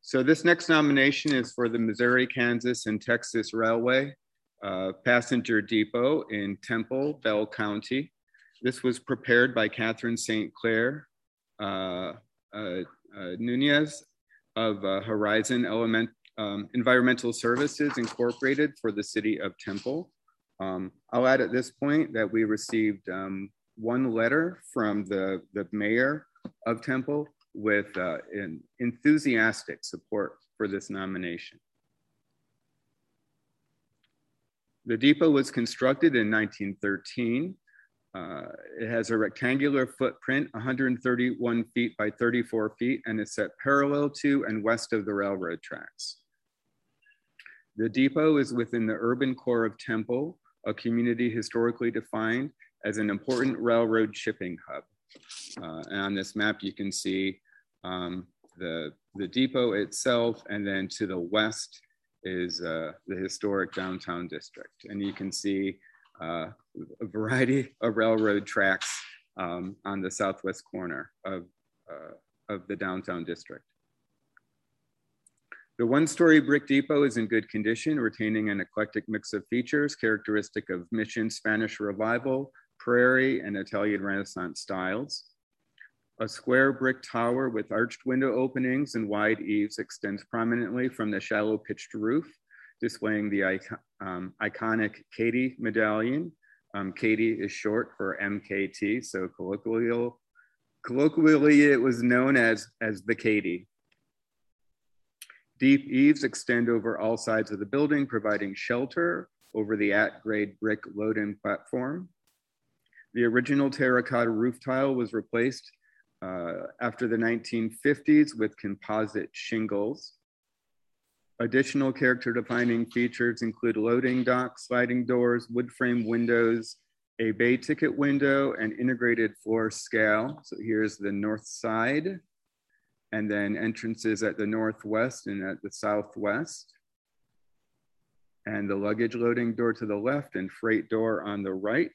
So this next nomination is for the Missouri, Kansas, and Texas Railway Passenger Depot in Temple, Bell County. This was prepared by Catherine St. Clair Nunez of Horizon Environmental Services Incorporated for the city of Temple. I'll add at this point that we received one letter from the mayor of Temple with an enthusiastic support for this nomination. The depot was constructed in 1913. It has a rectangular footprint, 131 feet by 34 feet, and is set parallel to and west of the railroad tracks. The depot is within the urban core of Temple, a community historically defined as an important railroad shipping hub. And on this map, you can see the depot itself, and then to the west is the historic downtown district. And you can see a variety of railroad tracks on the southwest corner of the downtown district. The one-story brick depot is in good condition, retaining an eclectic mix of features characteristic of Mission, Spanish Revival, Prairie, and Italian Renaissance styles. A square brick tower with arched window openings and wide eaves extends prominently from the shallow pitched roof, displaying the iconic Katy medallion. Katy is short for MKT, so colloquially it was known as the Katy. Deep eaves extend over all sides of the building, providing shelter over the at-grade brick load-in platform. The original terracotta roof tile was replaced after the 1950s with composite shingles. Additional character-defining features include loading docks, sliding doors, wood frame windows, a bay ticket window, and integrated floor scale. So here's the north side, and then entrances at the northwest and at the southwest. And the luggage loading door to the left and freight door on the right.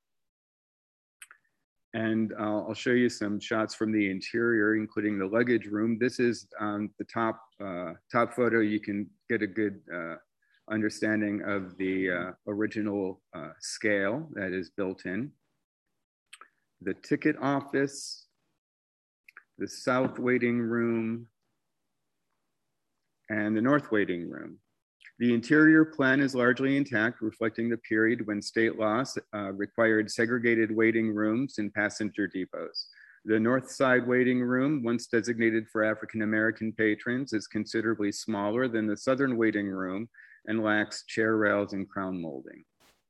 And I'll show you some shots from the interior, including the luggage room. This is the top photo. You can get a good understanding of the original scale that is built in. The ticket office, the south waiting room, and the north waiting room. The interior plan is largely intact, reflecting the period when state laws required segregated waiting rooms in passenger depots. The north side waiting room, once designated for African-American patrons, is considerably smaller than the southern waiting room and lacks chair rails and crown molding.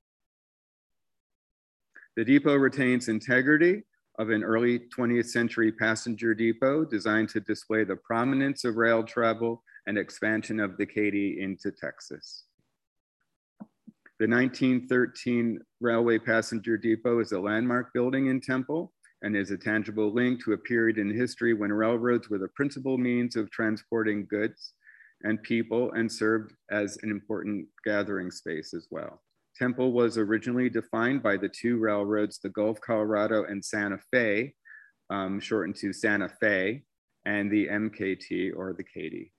The depot retains integrity of an early 20th century passenger depot designed to display the prominence of rail travel and expansion of the Katy into Texas. The 1913 Railway Passenger Depot is a landmark building in Temple and is a tangible link to a period in history when railroads were the principal means of transporting goods and people and served as an important gathering space as well. Temple was originally defined by the two railroads, the Gulf Colorado and Santa Fe, shortened to Santa Fe, and the MKT or the Katy.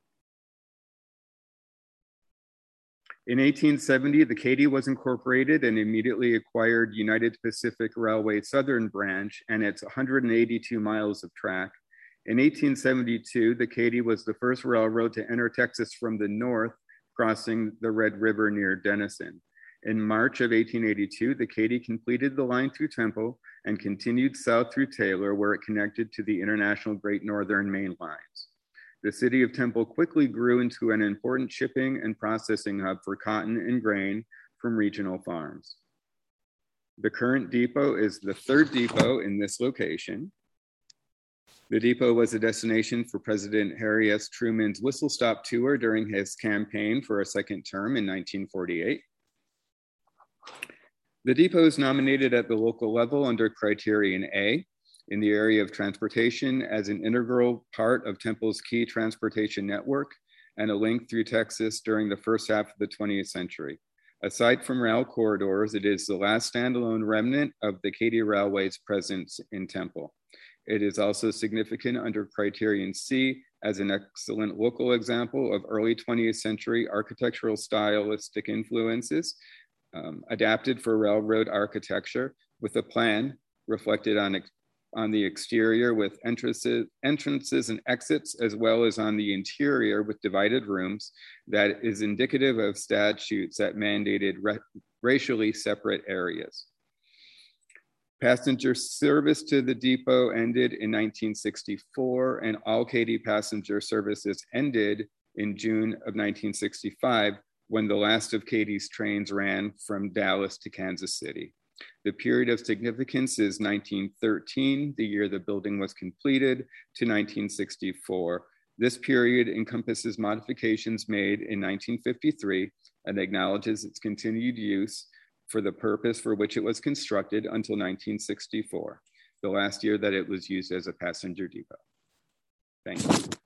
In 1870, the Katy was incorporated and immediately acquired United Pacific Railway Southern Branch and its 182 miles of track. In 1872, the Katy was the first railroad to enter Texas from the north, crossing the Red River near Denison. In March of 1882, the Katy completed the line through Temple and continued south through Taylor, where it connected to the International Great Northern Main Lines. The city of Temple quickly grew into an important shipping and processing hub for cotton and grain from regional farms. The current depot is the third depot in this location. The depot was a destination for President Harry S. Truman's whistle stop tour during his campaign for a second term in 1948. The depot is nominated at the local level under Criterion A in the area of transportation as an integral part of Temple's key transportation network and a link through Texas during the first half of the 20th century. Aside from rail corridors, it is the last standalone remnant of the Katy Railway's presence in Temple. It is also significant under Criterion C as an excellent local example of early 20th century architectural stylistic influences adapted for railroad architecture, with a plan reflected on the exterior with entrances and exits, as well as on the interior with divided rooms, that is indicative of statutes that mandated racially separate areas. Passenger service to the depot ended in 1964, and all Katy passenger services ended in June of 1965, when the last of Katy's trains ran from Dallas to Kansas City. The period of significance is 1913, the year the building was completed, to 1964. This period encompasses modifications made in 1953 and acknowledges its continued use for the purpose for which it was constructed until 1964, the last year that it was used as a passenger depot. Thank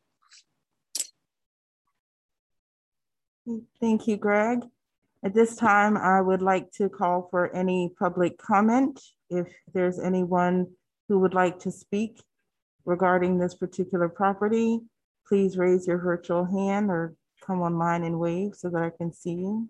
you. Thank you, Greg. At this time, I would like to call for any public comment. If there's anyone who would like to speak regarding this particular property, please raise your virtual hand or come online and wave so that I can see you.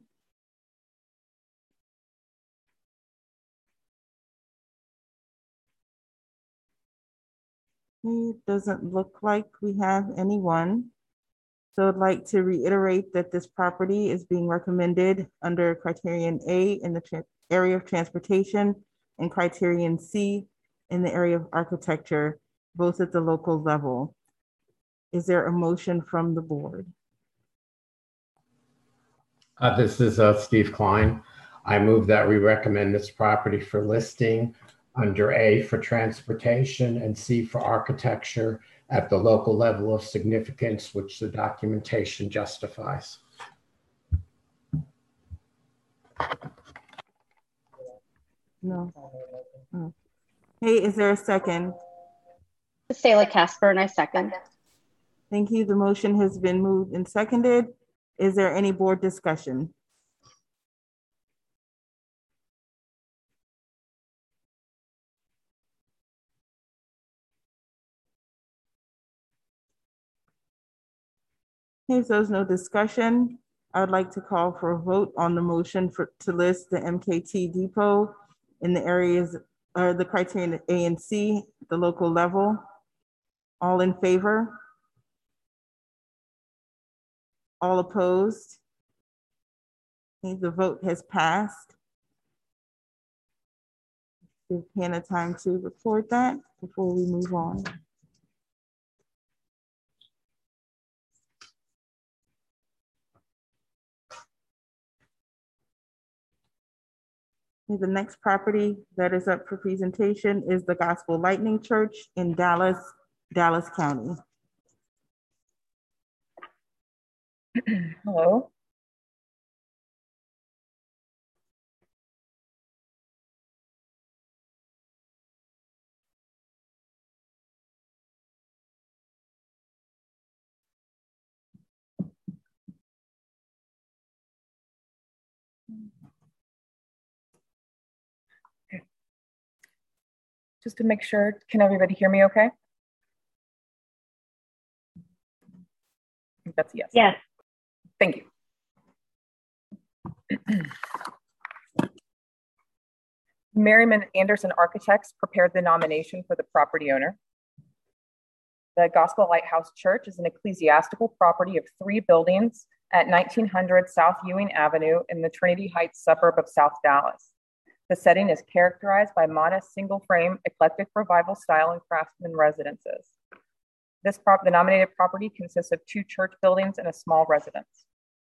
It doesn't look like we have anyone. So I'd like to reiterate that this property is being recommended under criterion A in the area of transportation and criterion C in the area of architecture, both at the local level. Is there a motion from the board? This is Steve Klein. I move that we recommend this property for listing under A for transportation and C for architecture at the local level of significance, which the documentation justifies. No. Oh. Hey, is there a second? Sayla Casper, and I second. Thank you. The motion has been moved and seconded. Is there any board discussion? Okay, so there's no discussion. I would like to call for a vote on the motion to list the MKT depot in the areas or the criterion A and C, the local level. All in favor? All opposed? Okay, the vote has passed. Give Hannah time to report that before we move on. The next property that is up for presentation is the Gospel Lightning Church in Dallas County. Hello. Just to make sure, can everybody hear me okay? I think that's a yes. Yes. Thank you. Merriman Anderson Architects prepared the nomination for the property owner. The Gospel Lighthouse Church is an ecclesiastical property of 3 buildings at 1900 South Ewing Avenue in the Trinity Heights suburb of South Dallas. The setting is characterized by modest single-frame eclectic revival style and craftsman residences. The nominated property consists of 2 church buildings and a small residence.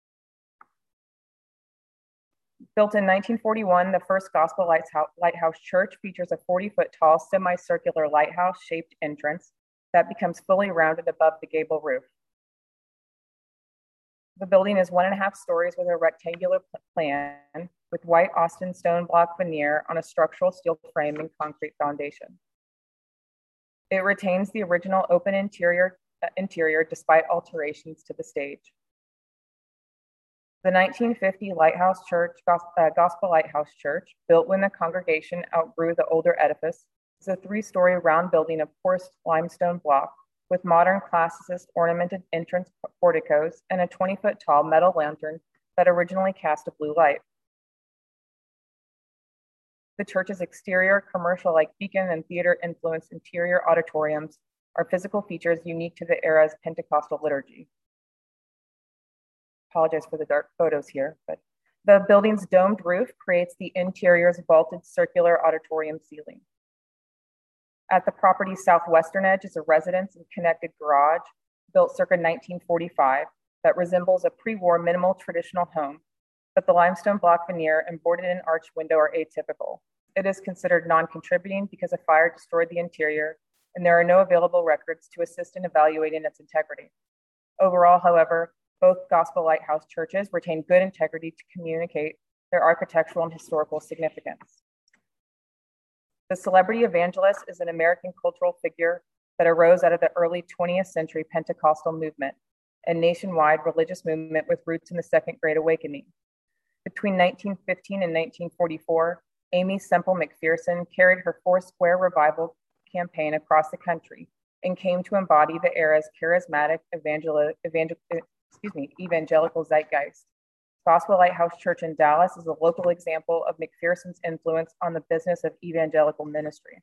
Built in 1941, the first Gospel Lighthouse Church features a 40-foot tall semicircular lighthouse-shaped entrance that becomes fully rounded above the gable roof. The building is 1.5 stories with a rectangular plan with white Austin stone block veneer on a structural steel frame and concrete foundation. It retains the original open interior despite alterations to the stage. The 1950 Lighthouse Church, Gospel Lighthouse Church, built when the congregation outgrew the older edifice, is a 3-story round building of coarse limestone block with modern classicist ornamented entrance porticos and a 20-foot tall metal lantern that originally cast a blue light. The church's exterior, commercial-like beacon and theater-influenced interior auditoriums are physical features unique to the era's Pentecostal liturgy. Apologize for the dark photos here, but the building's domed roof creates the interior's vaulted circular auditorium ceiling. At the property's southwestern edge is a residence and connected garage built circa 1945 that resembles a pre-war minimal traditional home, but the limestone block veneer and boarded-in arch window are atypical. It is considered non-contributing because a fire destroyed the interior, and there are no available records to assist in evaluating its integrity. Overall, however, both Gospel Lighthouse churches retain good integrity to communicate their architectural and historical significance. The celebrity evangelist is an American cultural figure that arose out of the early 20th century Pentecostal movement, a nationwide religious movement with roots in the Second Great Awakening. Between 1915 and 1944, Aimee Semple McPherson carried her Foursquare revival campaign across the country and came to embody the era's charismatic evangelical zeitgeist. Gospel Lighthouse Church in Dallas is a local example of McPherson's influence on the business of evangelical ministry.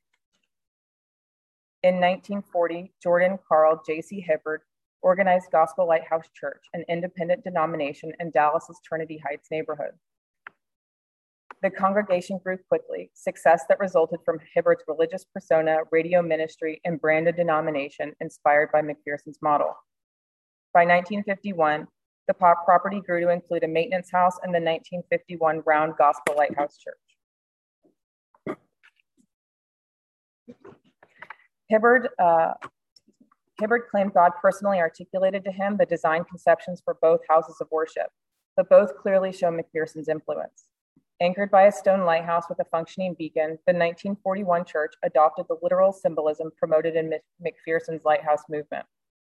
In 1940, Jordan Carl J.C. Hibbard organized Gospel Lighthouse Church, an independent denomination in Dallas's Trinity Heights neighborhood. The congregation grew quickly, success that resulted from Hibbard's religious persona, radio ministry, and branded denomination inspired by McPherson's model. By 1951, the property grew to include a maintenance house and the 1951 Round Gospel Lighthouse Church. Hibbard claimed God personally articulated to him the design conceptions for both houses of worship, but both clearly show McPherson's influence. Anchored by a stone lighthouse with a functioning beacon, the 1941 church adopted the literal symbolism promoted in McPherson's lighthouse movement.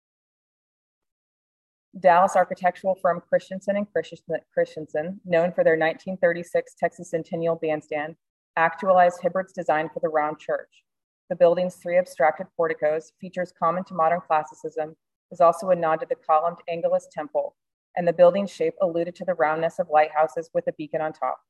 Dallas architectural firm Christensen and Christensen, known for their 1936 Texas Centennial Bandstand, actualized Hibbard's design for the round church. The building's three abstracted porticos, features common to modern classicism, is also a nod to the columned Angelus Temple, and the building's shape alluded to the roundness of lighthouses with a beacon on top.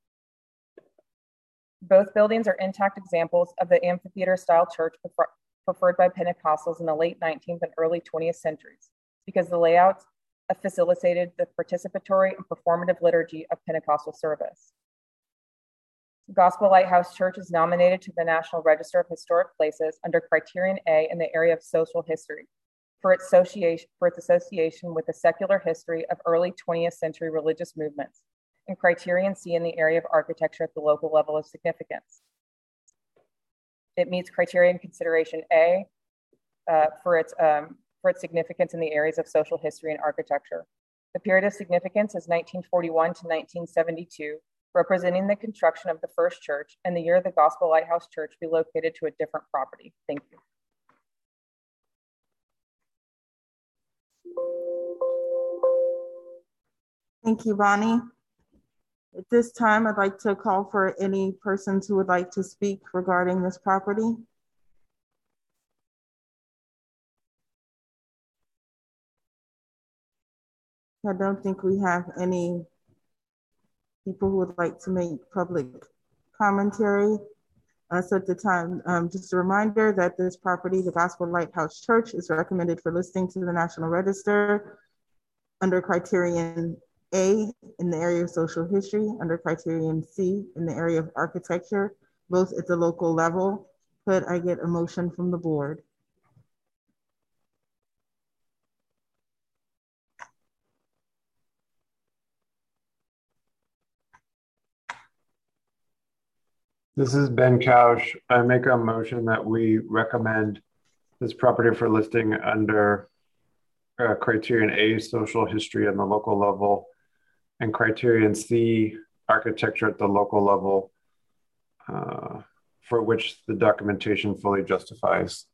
Both buildings are intact examples of the amphitheater-style church preferred by Pentecostals in the late 19th and early 20th centuries, because the layouts facilitated the participatory and performative liturgy of Pentecostal service. Gospel Lighthouse Church is nominated to the National Register of Historic Places under Criterion A in the area of social history for its association with the secular history of early 20th century religious movements, and Criterion C in the area of architecture at the local level of significance. It meets Criterion Consideration A for its significance in the areas of social history and architecture. The period of significance is 1941 to 1972, representing the construction of the first church and the year the Gospel Lighthouse Church relocated to a different property. Thank you. Thank you, Bonnie. At this time, I'd like to call for any persons who would like to speak regarding this property. I don't think we have any people who would like to make public commentary. So at the time, just a reminder that this property, the Gospel Lighthouse Church, is recommended for listing to the National Register under Criterion A in the area of social history, under Criterion C in the area of architecture, both at the local level. Could I get a motion from the board? This is Ben Couch. I make a motion that we recommend this property for listing under Criterion A, social history at the local level, and Criterion C, architecture at the local level, for which the documentation fully justifies.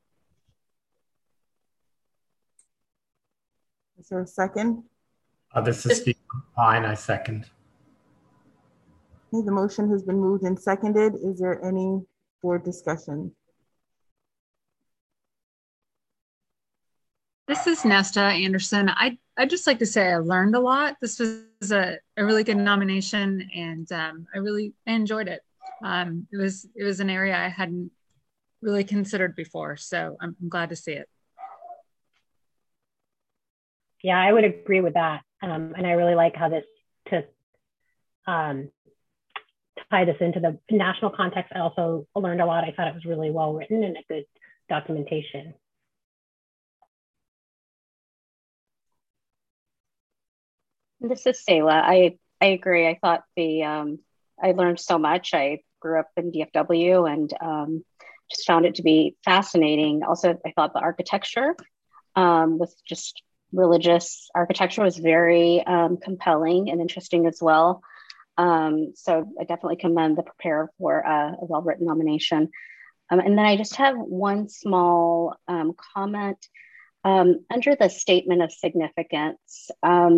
Is there a second? This is Steve Klein. I second. Okay, the motion has been moved and seconded. Is there any board discussion? This is Nesta Anderson. I'd just like to say I learned a lot. This was a really good nomination, and I really enjoyed it. It was an area I hadn't really considered before, so I'm glad to see it. Yeah, I would agree with that, and I really like how this to tie this into the national context. I also learned a lot. I thought it was really well written and a good documentation. This is Selah. I agree. I thought I learned so much. I grew up in DFW and just found it to be fascinating. Also, I thought the architecture with just religious architecture was very compelling and interesting as well. So I definitely commend the preparer for a well-written nomination. And then I just have one small comment under the statement of significance.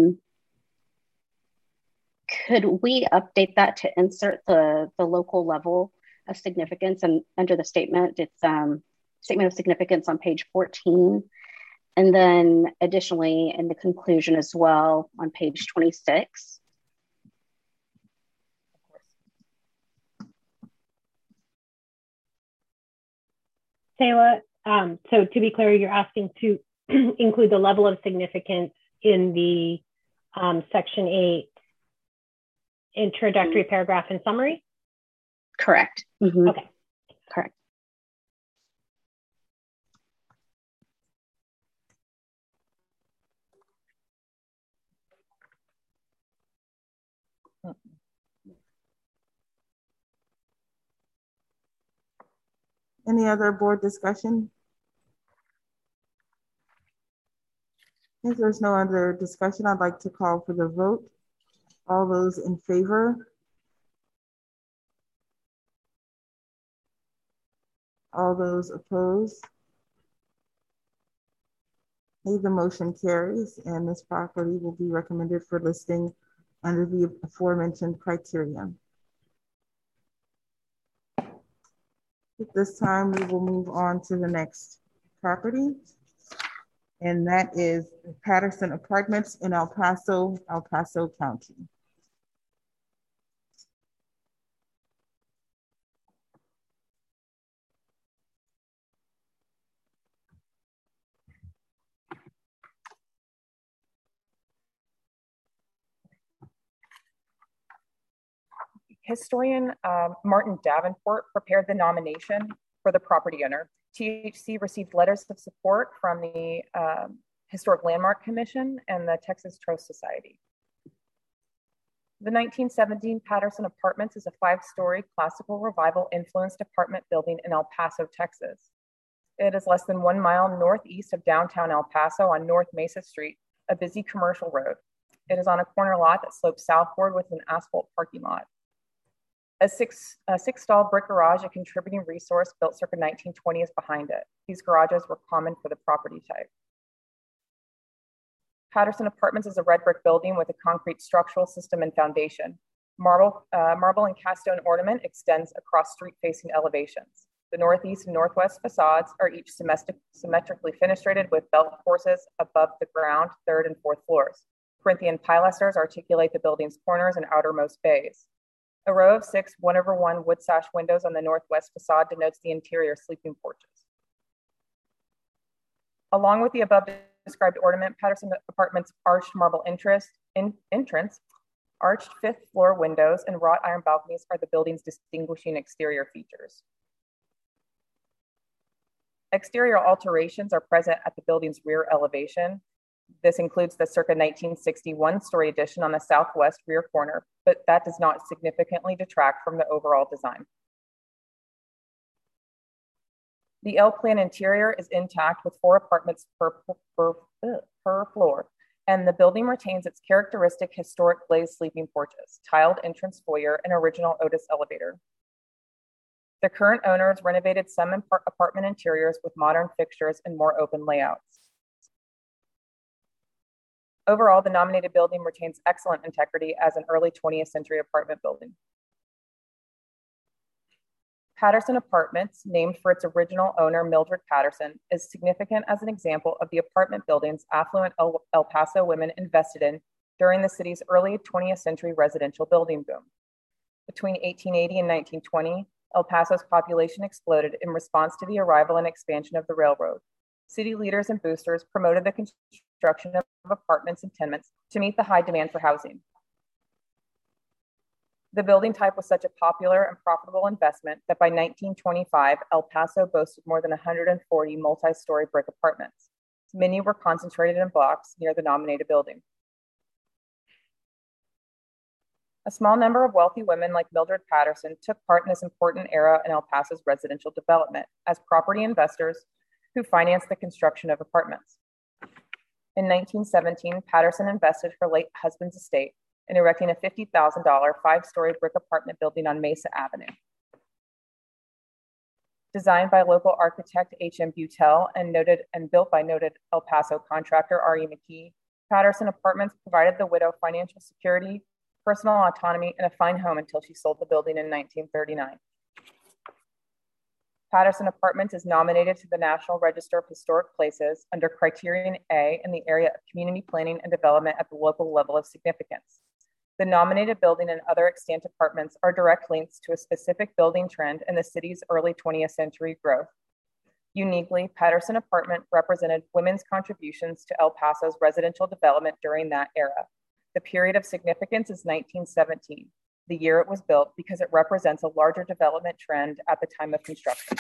Could we update that to insert the local level of significance? And under the statement, it's statement of significance on page 14. And then additionally, in the conclusion as well on page 26. Selah, so to be clear, you're asking to include the level of significance in the section 8 introductory paragraph and summary? Correct. Mm-hmm. Okay. Correct. Any other board discussion? If there's no other discussion, I'd like to call for the vote. All those in favor? All those opposed? The motion carries, and this property will be recommended for listing under the aforementioned criteria. At this time, we will move on to the next property, and that is Patterson Apartments in El Paso County. Historian Martin Davenport prepared the nomination for the property owner. THC received letters of support from the Historic Landmark Commission and the Texas Trust Society. The 1917 Patterson Apartments is a 5-story classical revival influenced apartment building in El Paso, Texas. It is less than 1 mile northeast of downtown El Paso on North Mesa Street, a busy commercial road. It is on a corner lot that slopes southward with an asphalt parking lot. A six-stall brick garage, a contributing resource built circa 1920, is behind it. These garages were common for the property type. Patterson Apartments is a red brick building with a concrete structural system and foundation. Marble and cast stone ornament extends across street-facing elevations. The northeast and northwest facades are each symmetrically fenestrated with belt courses above the ground, 3rd and 4th floors. Corinthian pilasters articulate the building's corners and outermost bays. A row of 6 1/1 wood sash windows on the northwest facade denotes the interior sleeping porches. Along with the above described ornament, Patterson Apartments' arched marble entrance, arched 5th floor windows, and wrought iron balconies are the building's distinguishing exterior features. Exterior alterations are present at the building's rear elevation. This includes the circa 1960 one-story addition on the southwest rear corner, but that does not significantly detract from the overall design. The L-plan interior is intact with 4 apartments per floor, and the building retains its characteristic historic glazed sleeping porches, tiled entrance foyer, and original Otis elevator. The current owners renovated some apartment interiors with modern fixtures and more open layouts. Overall, the nominated building retains excellent integrity as an early 20th century apartment building. Patterson Apartments, named for its original owner, Mildred Patterson, is significant as an example of the apartment buildings affluent El Paso women invested in during the city's early 20th century residential building boom. Between 1880 and 1920, El Paso's population exploded in response to the arrival and expansion of the railroad. City leaders and boosters promoted the construction of apartments and tenements to meet the high demand for housing. The building type was such a popular and profitable investment that by 1925, El Paso boasted more than 140 multi-story brick apartments. Many were concentrated in blocks near the nominated building. A small number of wealthy women like Mildred Patterson took part in this important era in El Paso's residential development as property investors who financed the construction of apartments. In 1917, Patterson invested her late husband's estate in erecting a $50,000 five-story brick apartment building on Mesa Avenue. Designed by local architect H.M. Butel and built by noted El Paso contractor R.E. McKee, Patterson Apartments provided the widow financial security, personal autonomy, and a fine home until she sold the building in 1939. Patterson Apartments is nominated to the National Register of Historic Places under Criterion A in the area of community planning and development at the local level of significance. The nominated building and other extant apartments are direct links to a specific building trend in the city's early 20th century growth. Uniquely, Patterson Apartment represented women's contributions to El Paso's residential development during that era. The period of significance is 1917, the year it was built, because it represents a larger development trend at the time of construction.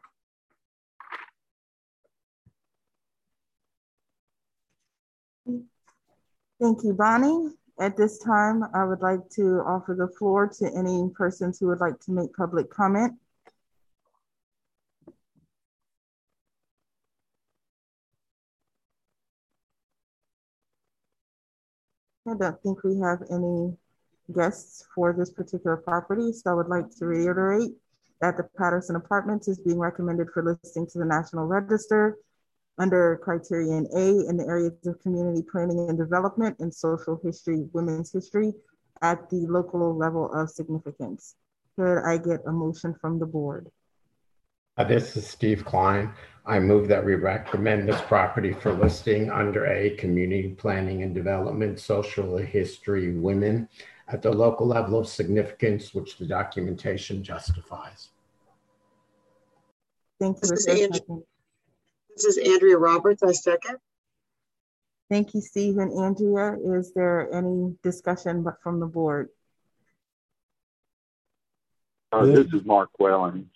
Thank you, Bonnie. At this time, I would like to offer the floor to any persons who would like to make public comment. I don't think we have any guests for this particular property, so I would like to reiterate that the Patterson Apartments is being recommended for listing to the National Register under Criterion A in the areas of community planning and development and social history, women's history at the local level of significance. Could I get a motion from the board? This is Steve Klein. I move that we recommend this property for listing under A, community planning and development, social history, women at the local level of significance, which the documentation justifies. Thank you. This is Andrea Roberts. I second. Thank you, Steve and Andrea. Is there any discussion from the board? This is Mark Wellen.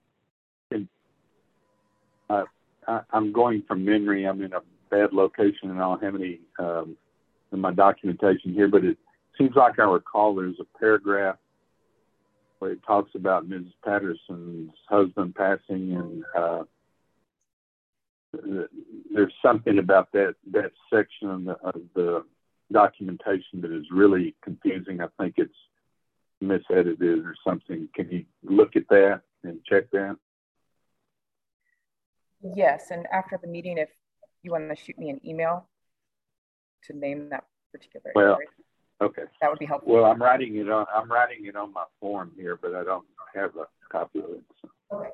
I'm going from memory. I'm in a bad location and I don't have any in my documentation here, but it seems like I recall there's a paragraph where it talks about Mrs. Patterson's husband passing, and there's something about that section of the documentation that is really confusing. I think it's misedited or something. Can you look at that and check that? Yes, and after the meeting, if you want to shoot me an email to name that particular area, okay, that would be helpful. Well, I'm writing it on my form here, but I don't have a copy of it. So. Okay.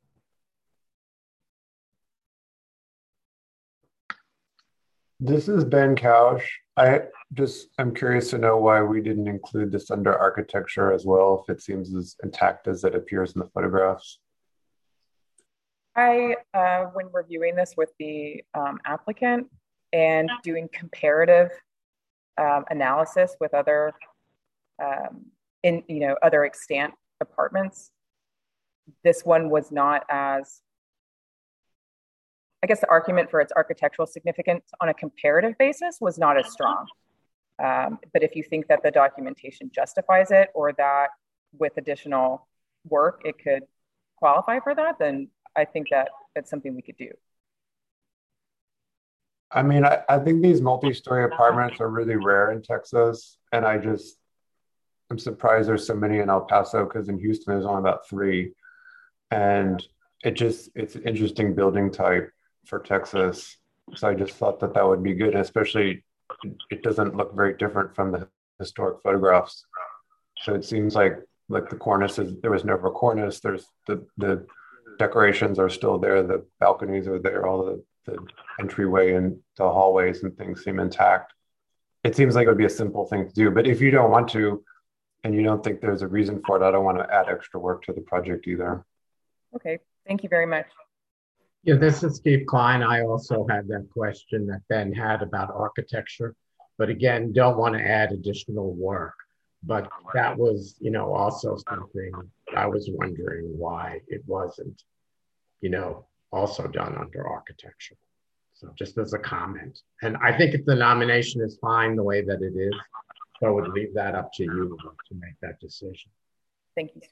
This is Ben Kausch. I'm curious to know why we didn't include this under architecture as well, if it seems as intact as it appears in the photographs. When reviewing this with the applicant and doing comparative analysis with other, other extant apartments, this one was not as, I guess the argument for its architectural significance on a comparative basis was not as strong. But if you think that the documentation justifies it, or that with additional work it could qualify for that, then I think that it's something we could do. I mean, I think these multi-story apartments are really rare in Texas. And I'm surprised there's so many in El Paso, because in Houston there's only about 3. And it's an interesting building type for Texas. So I just thought that would be good. And especially it doesn't look very different from the historic photographs. So it seems like like the cornices, there was never a cornice. There's the decorations are still there. The balconies are there. All the entryway and the hallways and things seem intact. It seems like it would be a simple thing to do, but if you don't want to, and you don't think there's a reason for it, I don't want to add extra work to the project either. Okay, thank you very much. Yeah, this is Steve Klein. I also had that question that Ben had about architecture, but again, don't want to add additional work. But that was, also something I was wondering why it wasn't, also done under architecture. So just as a comment. And I think if the nomination is fine the way that it is, so I would leave that up to you to make that decision. Thank you.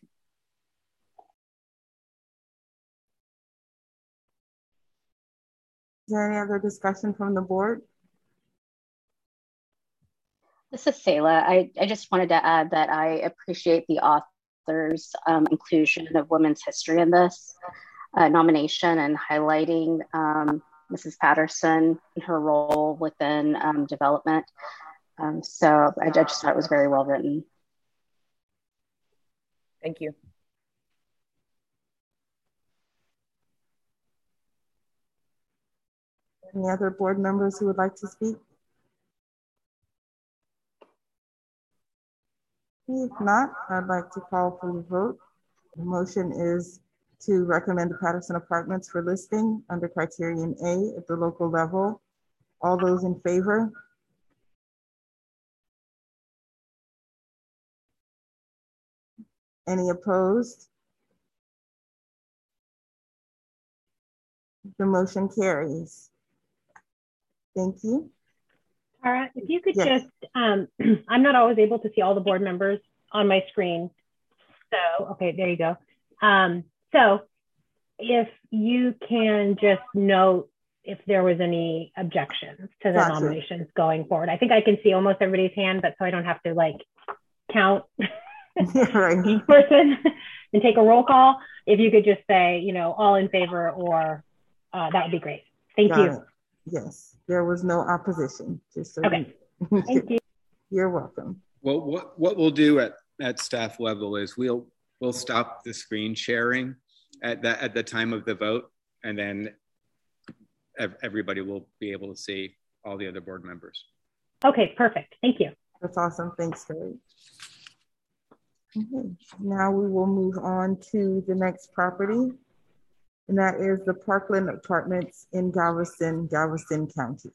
Is there any other discussion from the board? This is Selah. I just wanted to add that I appreciate the author's inclusion of women's history in this nomination and highlighting Mrs. Patterson and her role within development. So I just thought it was very well written. Thank you. Any other board members who would like to speak? If not, I'd like to call for the vote. The motion is to recommend the Patterson Apartments for listing under criterion A at the local level. All those in favor? Any opposed? The motion carries. Thank you. Tara, if you could Yes. just, I'm not always able to see all the board members on my screen. So, okay, there you go. So if you can just note if there was any objections to the Gotcha. nominations going forward. I think I can see almost everybody's hand, but so I don't have to like count Right. each person and take a roll call. If you could just say, all in favor or that would be great. Thank Got you. it. Yes, there was no opposition. Just so Okay. Thank you. You're welcome. Well, what we'll do at staff level is we'll stop the screen sharing at the time of the vote, and then everybody will be able to see all the other board members. Okay, perfect. Thank you. That's awesome. Thanks, Terry. Okay. Now we will move on to the next property, and that is the Parkland Apartments in Galveston County.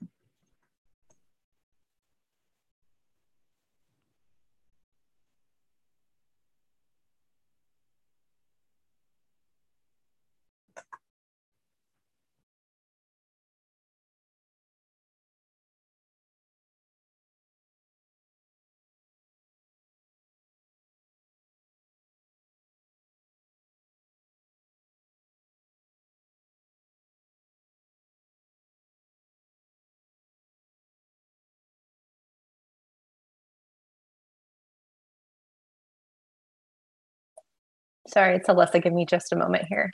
Sorry, it's Alyssa. Give me just a moment here.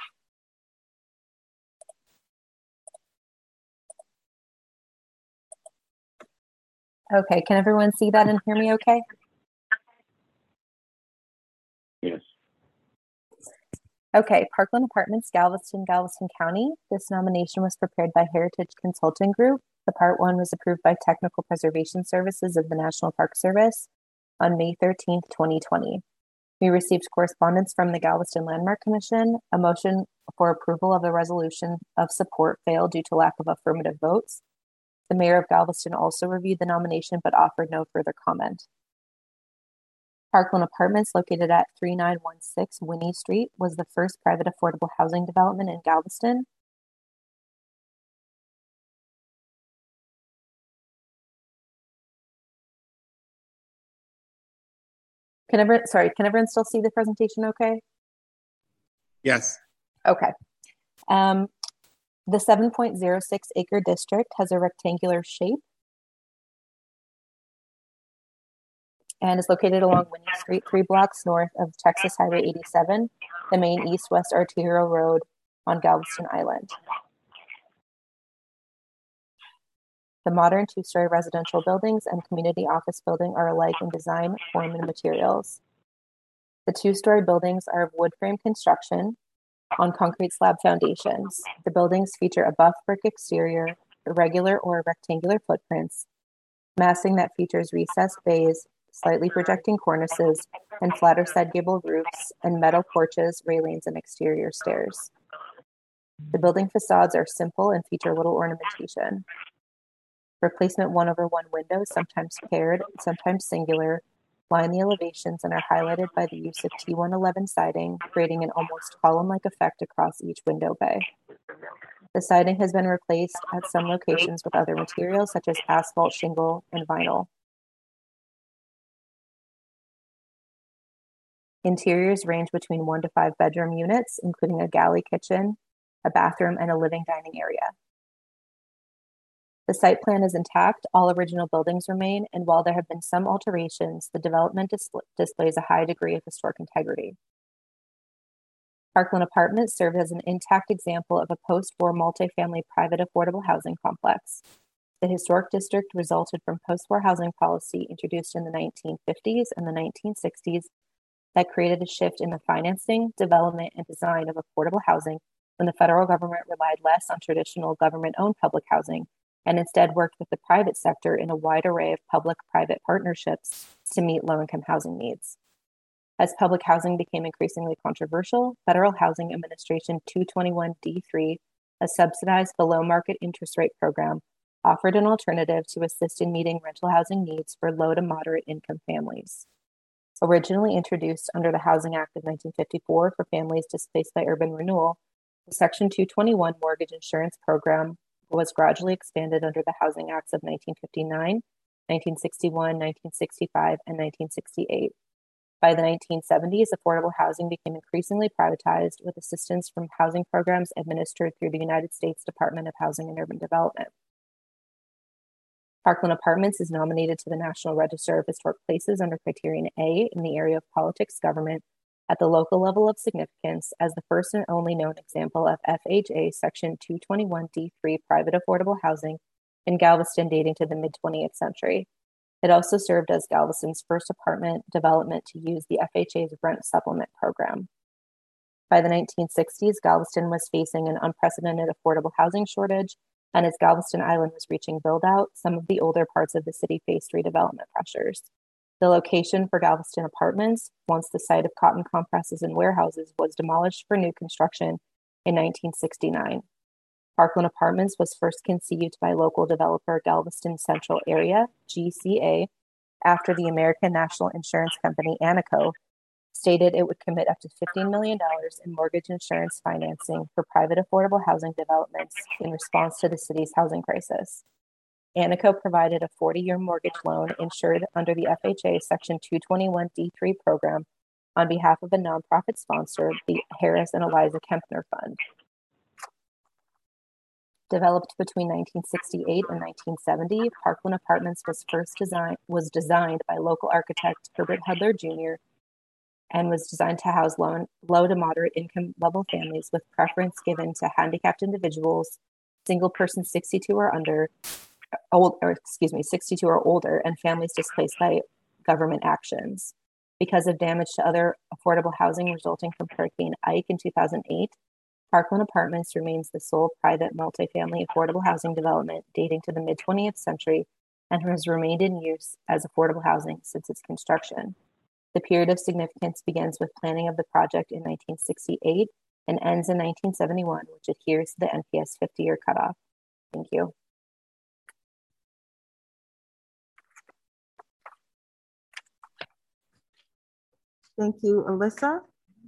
Okay, can everyone see that and hear me okay? Yes. Okay, Parkland Apartments, Galveston County. This nomination was prepared by Heritage Consulting Group. The Part 1 was approved by Technical Preservation Services of the National Park Service on May 13th, 2020. We received correspondence from the Galveston Landmark Commission. A motion for approval of the resolution of support failed due to lack of affirmative votes. The mayor of Galveston also reviewed the nomination but offered no further comment. Parkland Apartments, located at 3916 Winnie Street, was the first private affordable housing development in Galveston. Can everyone still see the presentation okay? Yes. Okay. The 7.06 acre district has a rectangular shape and is located along Winnie Street, 3 blocks north of Texas Highway 87, the main east-west arterial road on Galveston Island. The modern 2-story residential buildings and community office building are alike in design, form, and materials. The two-story buildings are of wood frame construction on concrete slab foundations. The buildings feature a buff brick exterior, irregular or rectangular footprints, massing that features recessed bays, slightly projecting cornices, and flatter side gable roofs, and metal porches, railings, and exterior stairs. The building facades are simple and feature little ornamentation. Replacement 1/1 windows, sometimes paired, sometimes singular, line the elevations and are highlighted by the use of T111 siding, creating an almost column-like effect across each window bay. The siding has been replaced at some locations with other materials such as asphalt, shingle, and vinyl. Interiors range between 1 to 5 bedroom units, including a galley kitchen, a bathroom, and a living dining area. The site plan is intact, all original buildings remain, and while there have been some alterations, the development displays a high degree of historic integrity. Parkland Apartments served as an intact example of a post-war multifamily private affordable housing complex. The historic district resulted from post-war housing policy introduced in the 1950s and the 1960s that created a shift in the financing, development, and design of affordable housing when the federal government relied less on traditional government-owned public housing and instead worked with the private sector in a wide array of public-private partnerships to meet low-income housing needs. As public housing became increasingly controversial, Federal Housing Administration 221D3, a subsidized below-market interest rate program, offered an alternative to assist in meeting rental housing needs for low to moderate income families. Originally introduced under the Housing Act of 1954 for families displaced by urban renewal, the Section 221 mortgage insurance program was gradually expanded under the Housing Acts of 1959, 1961, 1965, and 1968. By the 1970s, affordable housing became increasingly privatized with assistance from housing programs administered through the United States Department of Housing and Urban Development. Parkland Apartments is nominated to the National Register of Historic Places under Criterion A in the area of politics government at the local level of significance as the first and only known example of FHA Section 221D3 private affordable housing in Galveston dating to the mid-20th century. It also served as Galveston's first apartment development to use the FHA's rent supplement program. By the 1960s, Galveston was facing an unprecedented affordable housing shortage, and as Galveston Island was reaching build-out, some of the older parts of the city faced redevelopment pressures. The location for Galveston Apartments, once the site of cotton compresses and warehouses, was demolished for new construction in 1969. Parkland Apartments was first conceived by local developer Galveston Central Area, GCA, after the American National Insurance Company, ANACO, stated it would commit up to $15 million in mortgage insurance financing for private affordable housing developments in response to the city's housing crisis. ANACO provided a 40-year mortgage loan insured under the FHA Section 221D3 program on behalf of a nonprofit sponsor, the Harris and Eliza Kempner Fund. Developed between 1968 and 1970, Parkland Apartments was designed by local architect Herbert Hudler Jr. and was designed to house low to moderate income level families with preference given to handicapped individuals, single person 62 or older, and families displaced by government actions. Because of damage to other affordable housing resulting from Hurricane Ike in 2008, Parkland Apartments remains the sole private multifamily affordable housing development dating to the mid-20th century and has remained in use as affordable housing since its construction. The period of significance begins with planning of the project in 1968 and ends in 1971, which adheres to the NPS 50-year cutoff. Thank you. Thank you, Alyssa.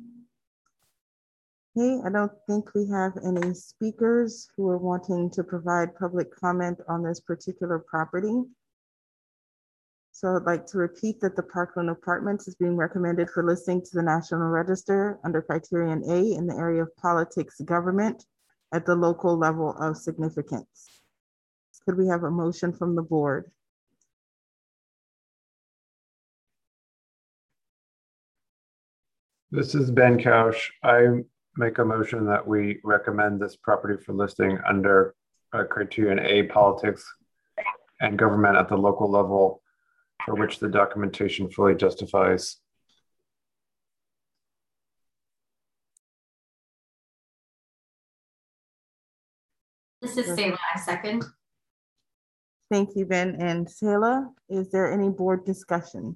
Okay, I don't think we have any speakers who are wanting to provide public comment on this particular property. So I'd like to repeat that the Parkland Apartments is being recommended for listing to the National Register under Criterion A in the area of politics government at the local level of significance. Could we have a motion from the board? This is Ben Kausch. I make a motion that we recommend this property for listing under Criterion A, politics and government at the local level, for which the documentation fully justifies. This is Selah. I second. Thank you, Ben and Selah. Is there any board discussion?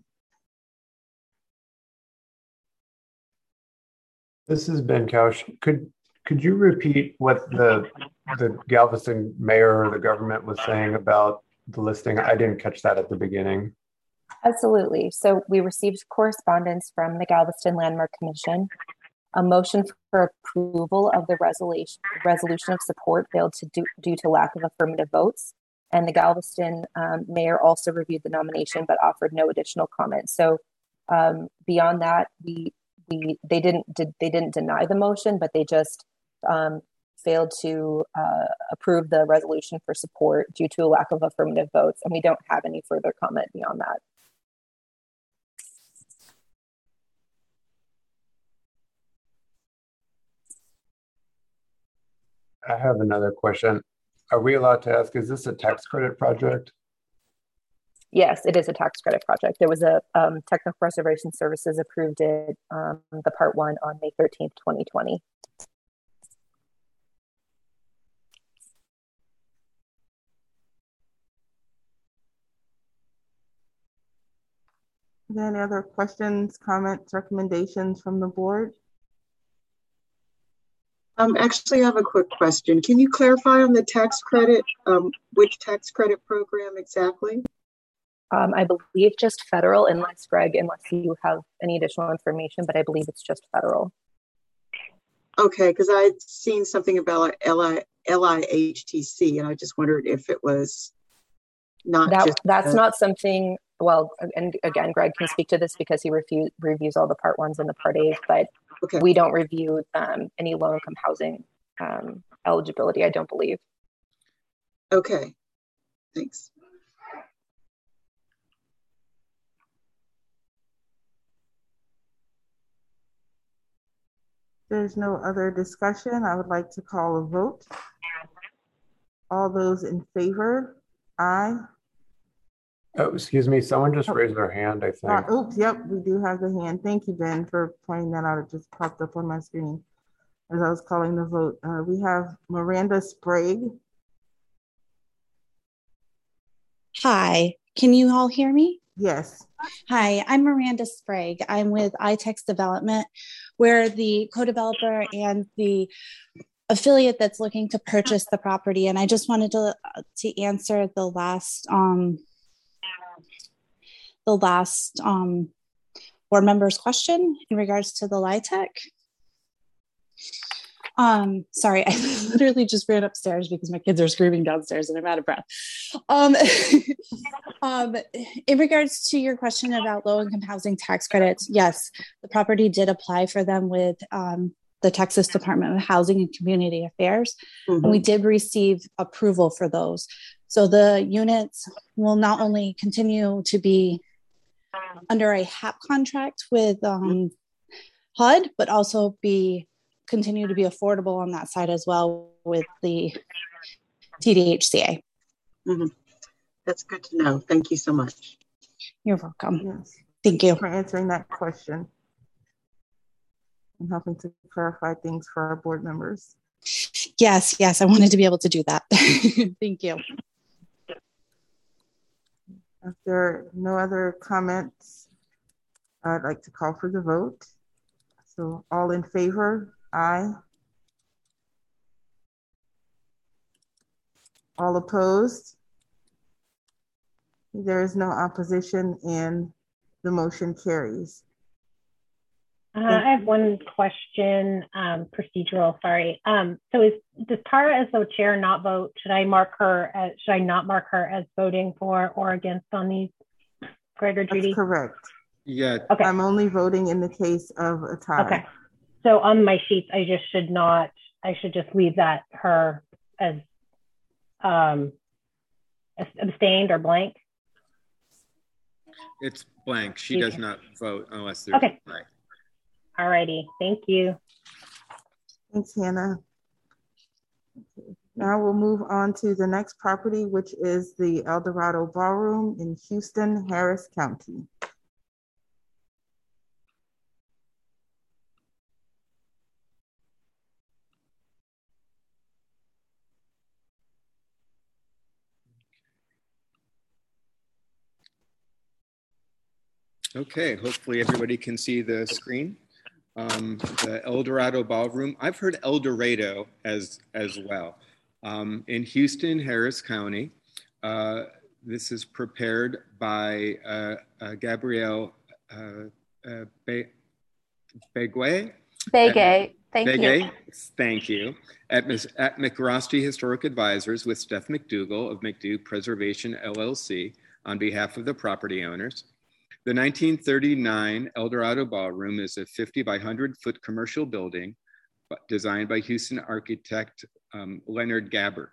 This is Ben Couch. Could you repeat what the Galveston mayor or the government was saying about the listing? I didn't catch that at the beginning. Absolutely. So we received correspondence from the Galveston Landmark Commission. A motion for approval of the resolution of support failed due to lack of affirmative votes. And the Galveston mayor also reviewed the nomination, but offered no additional comments. So beyond that, they didn't deny the motion, but they just failed to approve the resolution for support due to a lack of affirmative votes. And we don't have any further comment beyond that. I have another question. Are we allowed to ask, is this a tax credit project? Yes, it is a tax credit project. There was a Technical Preservation Services approved it, the part 1 on May 13th, 2020. Are there any other questions, comments, recommendations from the board? Actually, I have a quick question. Can you clarify on the tax credit, which tax credit program exactly? I believe just federal, unless you have any additional information, but I believe it's just federal. Okay, because I'd seen something about LIHTC, and I just wondered if it was not that's not something, well, and again, Greg can speak to this because he reviews all the part 1s and the part 8s, but okay. We don't review any low-income housing eligibility, I don't believe. Okay, thanks. There's no other discussion. I would like to call a vote. All those in favor, aye. Oh, excuse me, someone just raised their hand, I think. Oops, yep, we do have the hand. Thank you, Ben, for pointing that out. It just popped up on my screen as I was calling the vote. We have Miranda Sprague. Hi, can you all hear me? Yes. Hi, I'm Miranda Sprague. I'm with iTex Development. We're the co-developer and the affiliate that's looking to purchase the property. And I just wanted to answer the last board member's question in regards to the LIHTC. Sorry, I literally just ran upstairs because my kids are screaming downstairs and I'm out of breath. In regards to your question about low-income housing tax credits, yes, the property did apply for them with the Texas Department of Housing and Community Affairs, and we did receive approval for those. So the units will not only continue to be under a HAP contract with HUD, but also continue to be affordable on that side as well with the TDHCA. That's good to know. Thank you so much. You're welcome. Yes. Thank you for answering that question and helping to clarify things for our board members. Yes, I wanted to be able to do that. Thank you. If there are no other comments, I'd like to call for the vote. So all in favor, aye. All opposed? There is no opposition and the motion carries. I have one question, procedural, sorry. So does Tara as the chair not vote? Should I not mark her as voting for or against on these, Greg or Judy? That's correct. Yeah. Okay. I'm only voting in the case of a tie. Okay. So on my sheets, I should just leave that her as abstained or blank? It's blank. She does not vote unless there's okay. a tie. All righty. Thank you. Thanks, Hannah. Okay. Now we'll move on to the next property, which is the El Dorado Ballroom in Houston, Harris County. Okay, hopefully everybody can see the screen. The El Dorado Ballroom. I've heard El Dorado as well. In Houston, Harris County. This is prepared by Gabrielle Begay. Begay, thank you. Thank you. At McRosty Historic Advisors with Steph McDougall of McDougall Preservation LLC on behalf of the property owners. The 1939 El Dorado Ballroom is a 50 by 100 foot commercial building designed by Houston architect Leonard Gaber.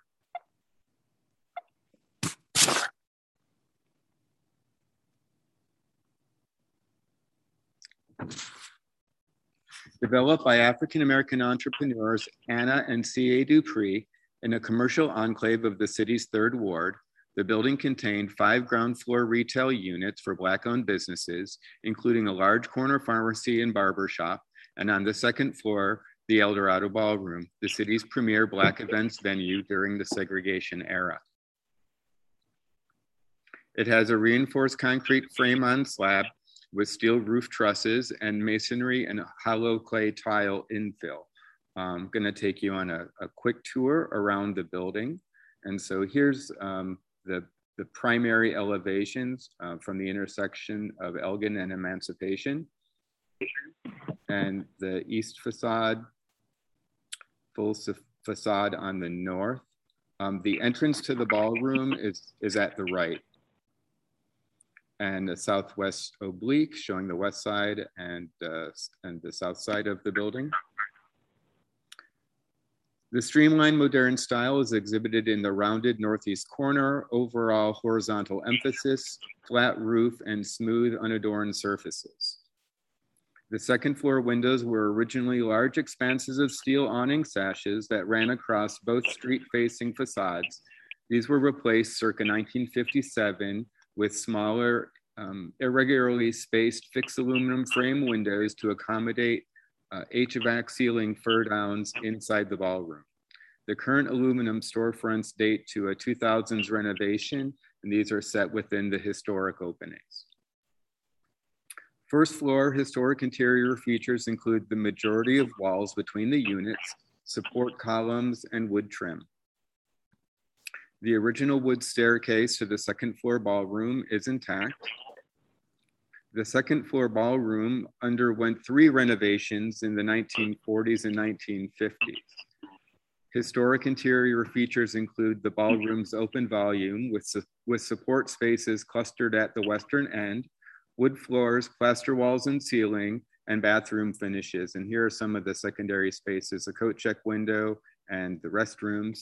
Developed by African-American entrepreneurs Anna and C.A. Dupree in a commercial enclave of the city's 3rd Ward, the building contained 5 ground floor retail units for Black-owned businesses, including a large corner pharmacy and barber shop, and on the 2nd floor, the El Dorado Ballroom, the city's premier Black events venue during the segregation era. It has a reinforced concrete frame on slab with steel roof trusses and masonry and hollow clay tile infill. I'm going to take you on a quick tour around the building. And so here's the primary elevations from the intersection of Elgin and Emancipation. And the east facade, full facade on the north. The entrance to the ballroom is at the right. And a southwest oblique showing the west side and the south side of the building. The streamlined modern style is exhibited in the rounded northeast corner, overall horizontal emphasis, flat roof, and smooth unadorned surfaces. The 2nd floor windows were originally large expanses of steel awning sashes that ran across both street-facing facades. These were replaced circa 1957 with smaller, irregularly spaced fixed aluminum frame windows to accommodate HVAC ceiling fur downs inside the ballroom. The current aluminum storefronts date to a 2000s renovation, and these are set within the historic openings. 1st floor historic interior features include the majority of walls between the units, support columns, and wood trim. The original wood staircase to the 2nd floor ballroom is intact. The 2nd floor ballroom underwent 3 renovations in the 1940s and 1950s. Historic interior features include the ballroom's open volume with support spaces clustered at the western end, wood floors, plaster walls and ceiling, and bathroom finishes. And here are some of the secondary spaces, a coat check window and the restrooms.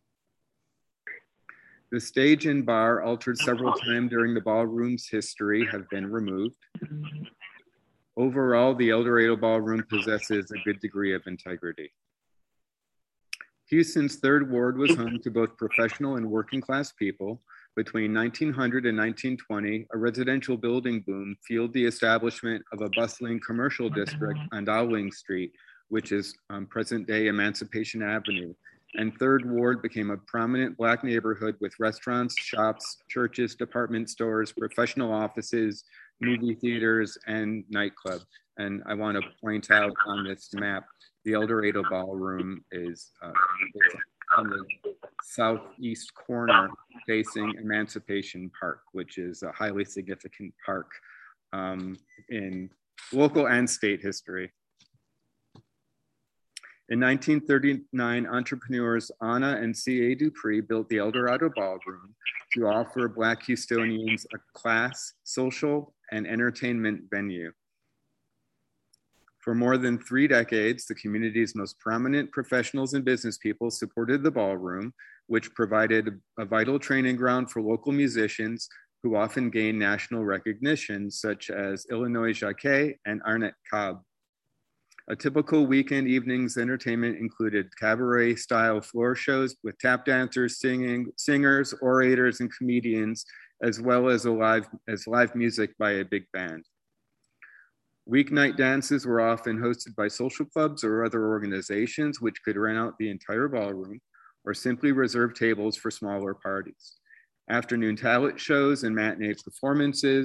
The stage and bar, altered several times during the ballroom's history, have been removed. Overall, the El Dorado Ballroom possesses a good degree of integrity. Houston's 3rd Ward was home to both professional and working class people. Between 1900 and 1920, a residential building boom fueled the establishment of a bustling commercial district on Dowling Street, which is present-day Emancipation Avenue. And 3rd Ward became a prominent Black neighborhood with restaurants, shops, churches, department stores, professional offices, movie theaters, and nightclubs. And I want to point out on this map, the El Dorado Ballroom is on the southeast corner facing Emancipation Park, which is a highly significant park in local and state history. In 1939, entrepreneurs Anna and C.A. Dupree built the El Dorado Ballroom to offer Black Houstonians a class, social, and entertainment venue. For more than 3 decades, the community's most prominent professionals and business people supported the ballroom, which provided a vital training ground for local musicians who often gained national recognition, such as Illinois Jacquet and Arnett Cobb. A typical weekend evening's entertainment included cabaret-style floor shows with tap dancers, singers, orators, and comedians, as well as live music by a big band. Weeknight dances were often hosted by social clubs or other organizations, which could rent out the entire ballroom or simply reserve tables for smaller parties. Afternoon talent shows and matinee performances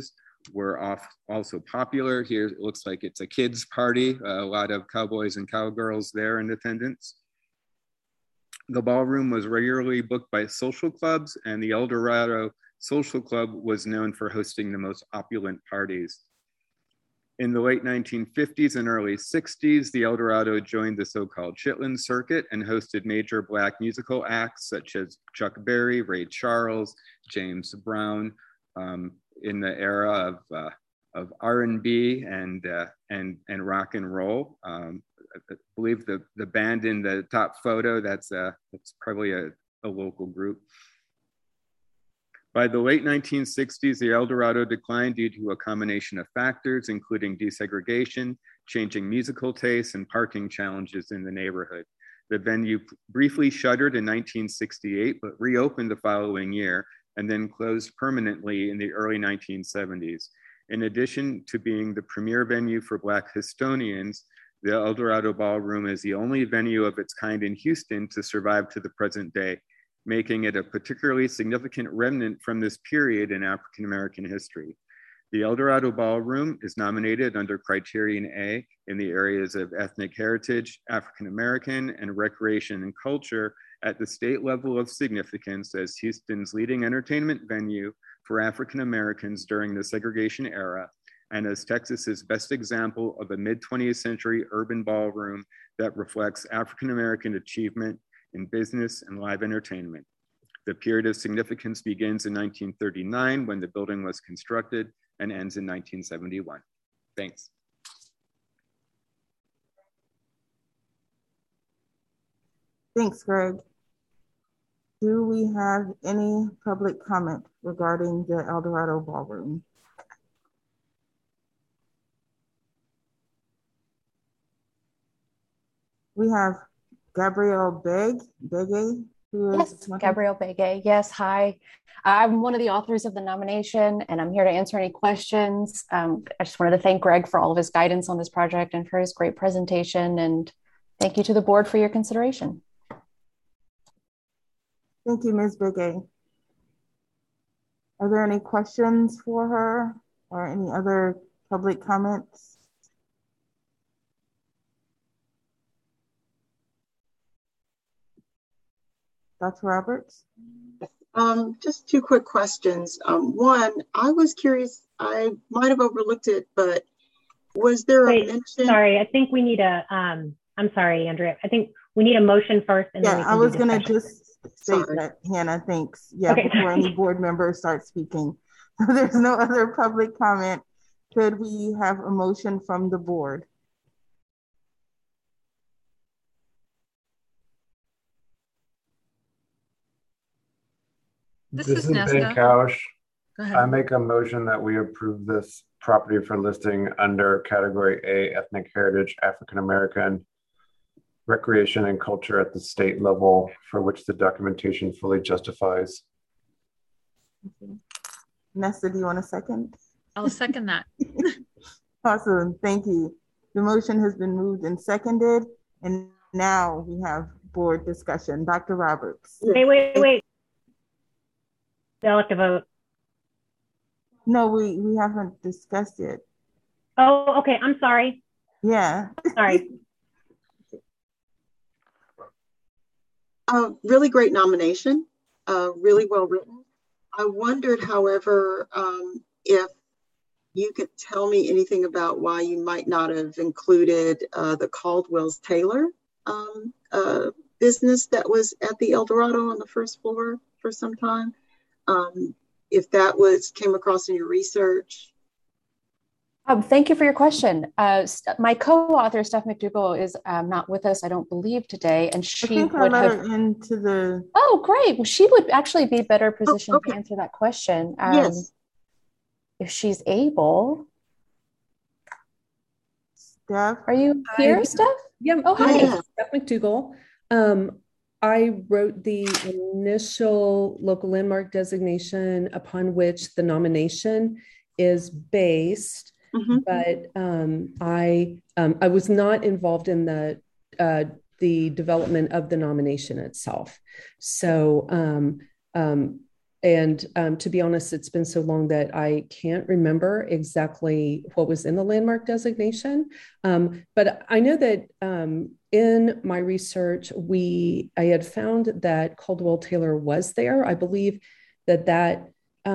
were also popular. Here it looks like it's a kids' party, a lot of cowboys and cowgirls there in attendance. The ballroom was regularly booked by social clubs, and the El Dorado Social Club was known for hosting the most opulent parties. In the late 1950s and early 60s, the El Dorado joined the so-called Chitlin Circuit and hosted major Black musical acts such as Chuck Berry, Ray Charles, James Brown, in the era of R&B and rock and roll. I believe the band in the top photo, that's probably a local group. By the late 1960s, the El Dorado declined due to a combination of factors, including desegregation, changing musical tastes, and parking challenges in the neighborhood. The venue briefly shuttered in 1968, but reopened the following year and then closed permanently in the early 1970s. In addition to being the premier venue for Black Houstonians, the El Dorado Ballroom is the only venue of its kind in Houston to survive to the present day, making it a particularly significant remnant from this period in African-American history. The El Dorado Ballroom is nominated under Criterion A in the areas of ethnic heritage, African-American, and recreation and culture at the state level of significance as Houston's leading entertainment venue for African-Americans during the segregation era, and as Texas's best example of a mid-20th century urban ballroom that reflects African-American achievement in business and live entertainment. The period of significance begins in 1939 when the building was constructed and ends in 1971. Thanks. Thanks, Greg. Do we have any public comment regarding the El Dorado Ballroom? We have Gabrielle Bege, who is— Yes, Gabrielle Bege. Yes, hi. I'm one of the authors of the nomination, and I'm here to answer any questions. I just wanted to thank Greg for all of his guidance on this project and for his great presentation, and thank you to the board for your consideration. Thank you, Ms. Bege. Are there any questions for her or any other public comments? Dr. Roberts? Just two quick questions. One, I was curious, I might have overlooked it, but was there a mention? Sorry, I think we need a, I'm sorry, Andrea. I think we need a motion first. And then I was gonna just state that, Hannah, thanks. Yeah, okay. Before any board members start speaking. There's no other public comment. Could we have a motion from the board? This is Ben Kausch. I make a motion that we approve this property for listing under category A, ethnic heritage, African-American, recreation and culture at the state level, for which the documentation fully justifies. Okay. Nessa, do you want a second? I'll second that. Awesome, thank you. The motion has been moved and seconded, and now we have board discussion. Dr. Roberts. Wait. They'll have to vote. No, we haven't discussed it. Oh, okay. I'm sorry. Yeah. Sorry. Really great nomination. Really well written. I wondered, however, if you could tell me anything about why you might not have included the Caldwell's Taylor business that was at the El Dorado on the first floor for some time. If that came across in your research. Thank you for your question. My co-author, Steph McDougall, is not with us, I don't believe, today, and she would have into the. Oh, great! Well, she would actually be better positioned to answer that question. Yes, if she's able. Steph, are you here, Steph? Yeah. Oh, hi, Steph McDougall. I wrote the initial local landmark designation upon which the nomination is based, but I was not involved in the development of the nomination itself. So And to be honest, it's been so long that I can't remember exactly what was in the landmark designation. But I know that in my research, I had found that Caldwell Taylor was there. I believe that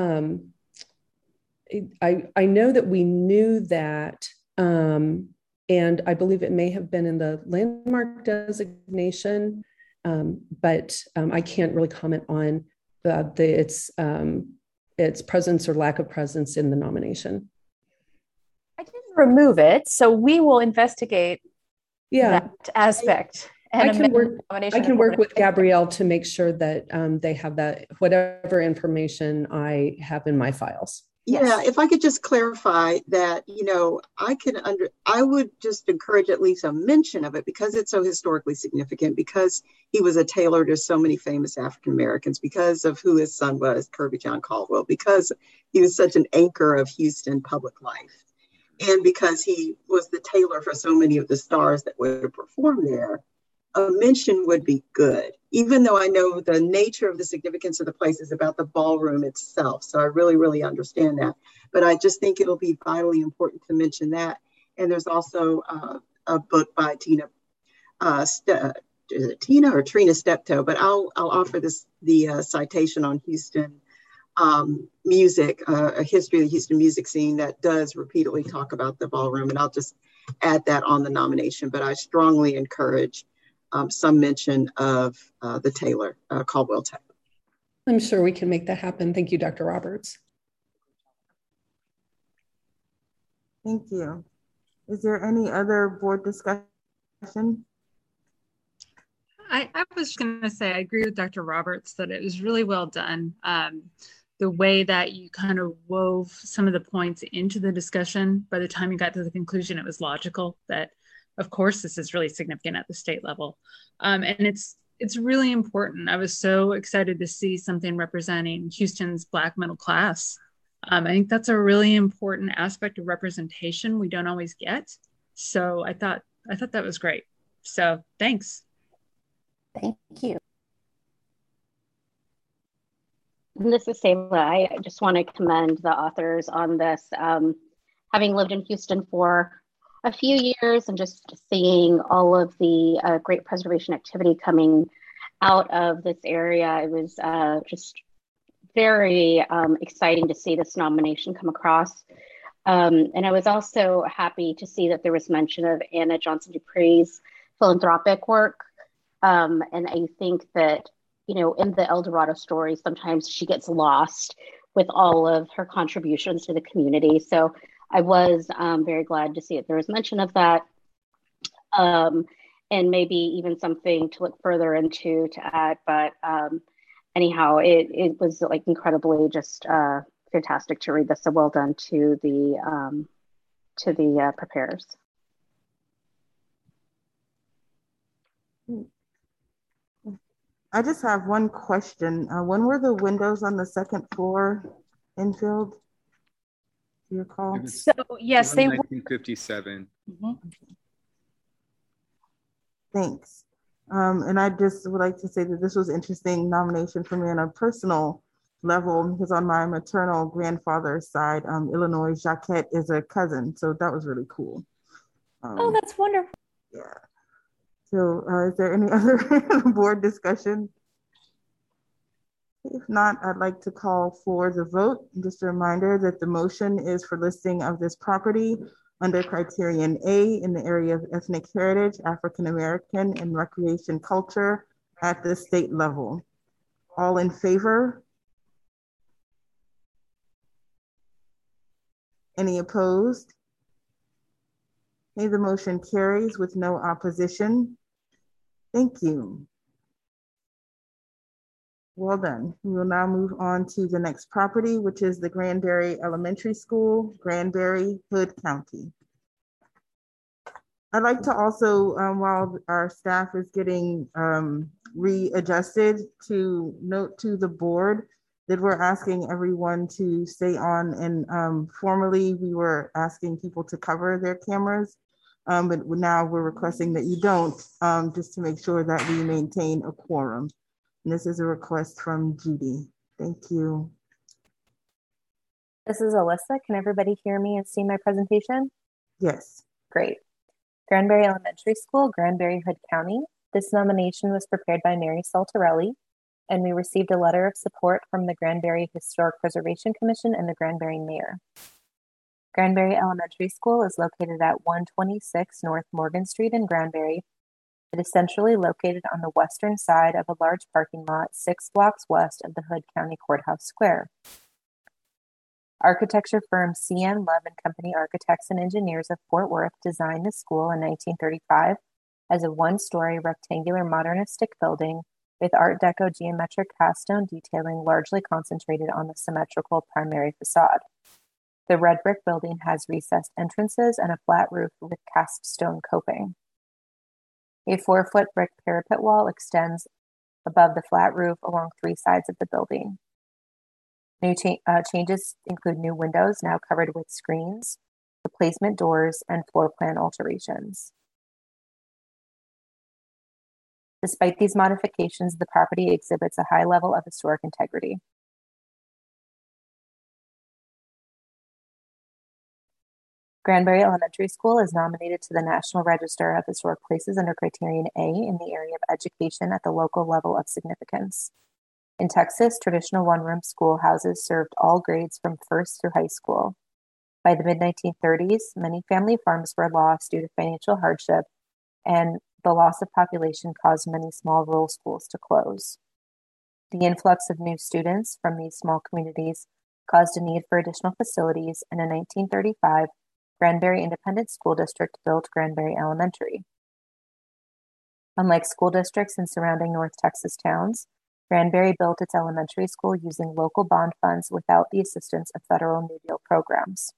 I know that we knew that, and I believe it may have been in the landmark designation, but I can't really comment on its presence or lack of presence in the nomination. I didn't remove it, so we will investigate that aspect. And I can work with Gabrielle to make sure that they have that, whatever information I have in my files. Yeah, if I could just clarify that, I would just encourage at least a mention of it because it's so historically significant, because he was a tailor to so many famous African Americans, because of who his son was, Kirby John Caldwell, because he was such an anchor of Houston public life, and because he was the tailor for so many of the stars that would perform there. A mention would be good, even though I know the nature of the significance of the place is about the ballroom itself. So I really, really understand that. But I just think it'll be vitally important to mention that. And there's also a book by Trina Steptoe, but I'll offer the citation on Houston music, a history of the Houston music scene that does repeatedly talk about the ballroom. And I'll just add that on the nomination. But I strongly encourage some mention of the Taylor, Caldwell Taylor. I'm sure we can make that happen. Thank you, Dr. Roberts. Thank you. Is there any other board discussion? I was going to say, I agree with Dr. Roberts that it was really well done. The way that you kind of wove some of the points into the discussion, by the time you got to the conclusion, it was logical that, of course, this is really significant at the state level. And it's really important. I was so excited to see something representing Houston's Black middle class. I think that's a really important aspect of representation we don't always get. So I thought that was great. So thanks. Thank you. This is Selah. I just want to commend the authors on this. Having lived in Houston for a few years and just seeing all of the great preservation activity coming out of this area, it was just very exciting to see this nomination come across. And I was also happy to see that there was mention of Anna Johnson Dupree's philanthropic work. And I think that, in the El Dorado story, sometimes she gets lost with all of her contributions to the community. So I was very glad to see that there was mention of that, and maybe even something to look further into to add. But anyhow, it was like incredibly just fantastic to read this. So well done to the preparers. I just have one question. When were the windows on the second floor infilled? Do you recall? So yes, they were 1957. Mm-hmm. Thanks. And I just would like to say that this was an interesting nomination for me on a personal level, because on my maternal grandfather's side, Illinois Jacquette is a cousin. So that was really cool. Oh, that's wonderful. Yeah. So is there any other board discussion? If not, I'd like to call for the vote. Just a reminder that the motion is for listing of this property under criterion A in the area of ethnic heritage, African American, and recreation culture at the state level. All in favor? Any opposed? Okay, the motion carries with no opposition. Thank you. Well done. We will now move on to the next property, which is the Granbury Elementary School, Granbury, Hood County. I'd like to also, while our staff is getting readjusted, to note to the board that we're asking everyone to stay on, and formerly we were asking people to cover their cameras, but now we're requesting that you don't, just to make sure that we maintain a quorum. And this is a request from Judy. Thank you. This is Alyssa. Can everybody hear me and see my presentation? Yes. Great. Granbury Elementary School, Granbury, Hood County. This nomination was prepared by Mary Saltarelli, and we received a letter of support from the Granbury Historic Preservation Commission and the Granbury Mayor. Granbury Elementary School is located at 126 North Morgan Street in Granbury. It is centrally located on the western side of a large parking lot 6 blocks west of the Hood County Courthouse Square. Architecture firm C.N. Love and Company Architects and Engineers of Fort Worth designed the school in 1935 as a one-story rectangular modernistic building with Art Deco geometric cast stone detailing largely concentrated on the symmetrical primary facade. The red brick building has recessed entrances and a flat roof with cast stone coping. A 4-foot brick parapet wall extends above the flat roof along 3 sides of the building. New changes include new windows now covered with screens, replacement doors, and floor plan alterations. Despite these modifications, the property exhibits a high level of historic integrity. Granbury Elementary School is nominated to the National Register of Historic Places under Criterion A in the area of education at the local level of significance. In Texas, traditional one-room schoolhouses served all grades from first through high school. By the mid-1930s, many family farms were lost due to financial hardship, and the loss of population caused many small rural schools to close. The influx of new students from these small communities caused a need for additional facilities, and in 1935, Granbury Independent School District built Granbury Elementary. Unlike school districts in surrounding North Texas towns, Granbury built its elementary school using local bond funds without the assistance of federal New Deal programs.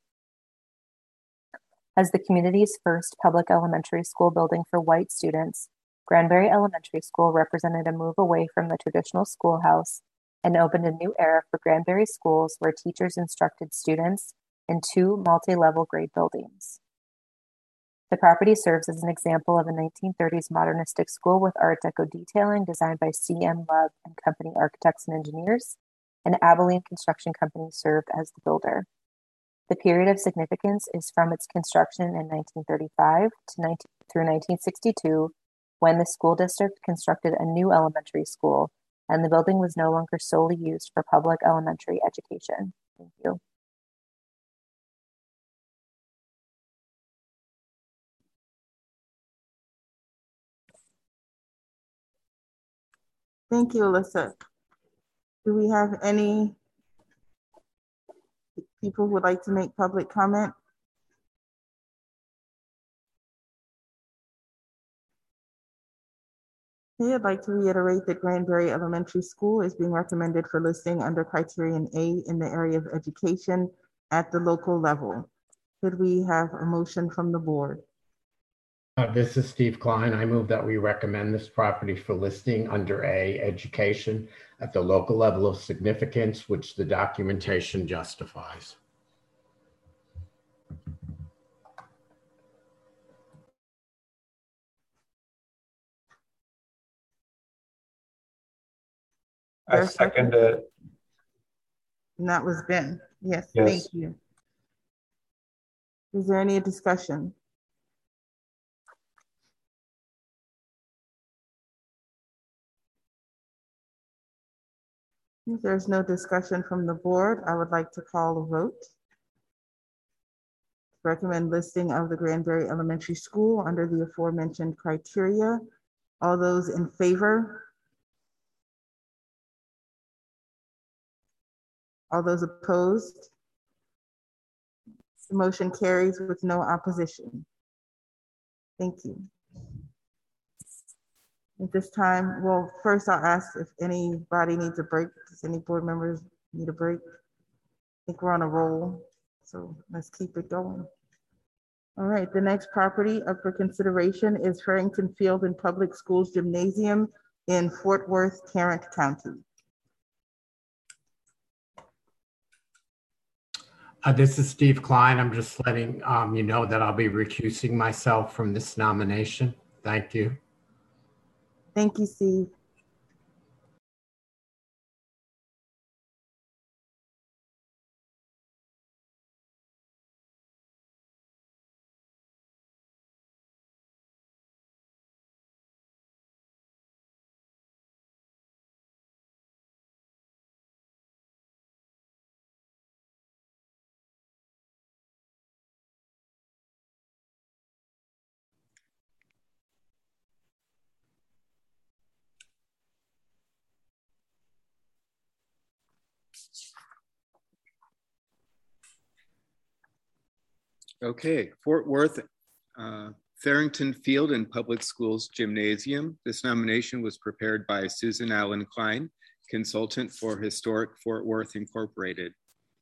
As the community's first public elementary school building for white students, Granbury Elementary School represented a move away from the traditional schoolhouse and opened a new era for Granbury schools where teachers instructed students in 2 multi-level grade buildings. The property serves as an example of a 1930s modernistic school with Art Deco detailing designed by C.M. Love and Company Architects and Engineers, and Abilene Construction Company served as the builder. The period of significance is from its construction in 1935 through 1962, when the school district constructed a new elementary school, and the building was no longer solely used for public elementary education. Thank you. Thank you, Alyssa. Do we have any people who would like to make public comment? Okay, I'd like to reiterate that Granbury Elementary School is being recommended for listing under Criterion A in the area of education at the local level. Could we have a motion from the board? This is Steve Klein. I move that we recommend this property for listing under A, education at the local level of significance, which the documentation justifies. I second it. And that was Ben. Yes, Yes. Thank you. Is there any discussion? If there's no discussion from the board, I would like to call a vote. Recommend listing of the Granbury Elementary School under the aforementioned criteria. All those in favor? All those opposed? The motion carries with no opposition. Thank you. At this time, well, first I'll ask if anybody needs a break. Does any board members need a break? I think we're on a roll, so let's keep it going. All right, the next property up for consideration is Harrington Field and Public Schools Gymnasium in Fort Worth, Tarrant County. This is Steve Klein. I'm just letting you know that I'll be recusing myself from this nomination. Thank you. Thank you, Steve. Okay, Fort Worth Farrington Field and Public Schools Gymnasium. This nomination was prepared by Susan Allen Klein, consultant for Historic Fort Worth Incorporated.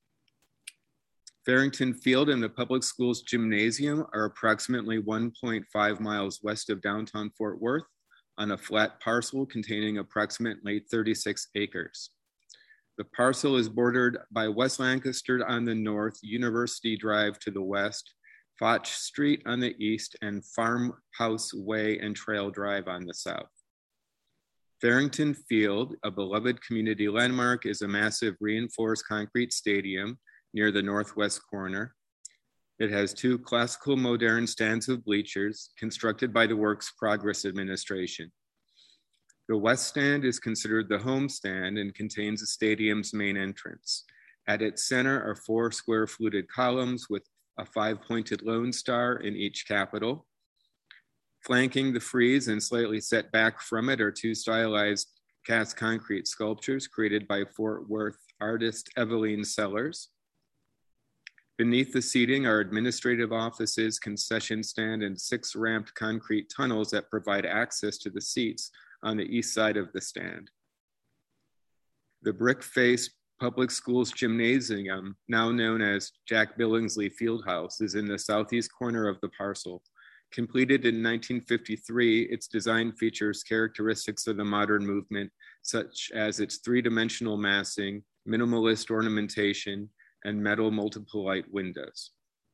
Farrington Field and the Public Schools Gymnasium are approximately 1.5 miles west of downtown Fort Worth on a flat parcel containing approximately 36 acres. The parcel is bordered by West Lancaster on the north, University Drive to the west, Foch Street on the east, and Farmhouse Way and Trail Drive on the south. Farrington Field, a beloved community landmark, is a massive reinforced concrete stadium near the northwest corner. It has two classical modern stands of bleachers constructed by the Works Progress Administration. The west stand is considered the home stand and contains the stadium's main entrance. At its center are 4 square fluted columns with a 5-pointed Lone Star in each capital. Flanking the frieze and slightly set back from it are 2 stylized cast concrete sculptures created by Fort Worth artist Eveline Sellers. Beneath the seating are administrative offices, concession stand, and 6 ramped concrete tunnels that provide access to the seats on the east side of the stand. The brick-faced Public Schools Gymnasium, now known as Jack Billingsley Fieldhouse, is in the southeast corner of the parcel. Completed in 1953, its design features characteristics of the modern movement, such as its 3-dimensional massing, minimalist ornamentation, and metal multiple light windows.